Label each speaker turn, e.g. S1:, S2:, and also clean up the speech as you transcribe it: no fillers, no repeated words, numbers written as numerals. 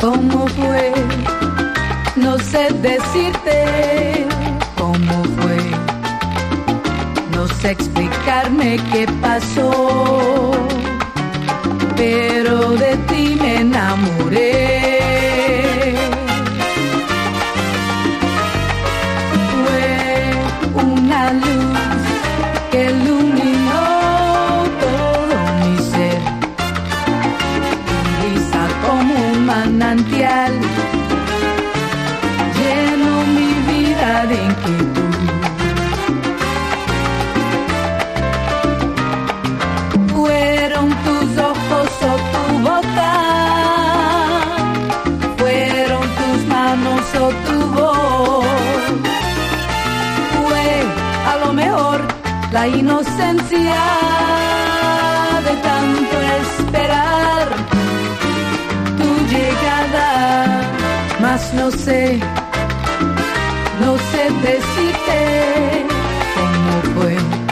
S1: ¿Cómo fue? No sé decirte cómo fue. No sé explicarme qué pasó, pero de ti me enamoré. Fue una luz que iluminó todo mi ser, brisa como un manantial, lleno mi vida de inquietud. Fueron tus ojos o tu boca, fueron tus manos o tu voz, fue a lo mejor la inocencia de tanto esperar tu llegada, mas no sé decirte cómo fue.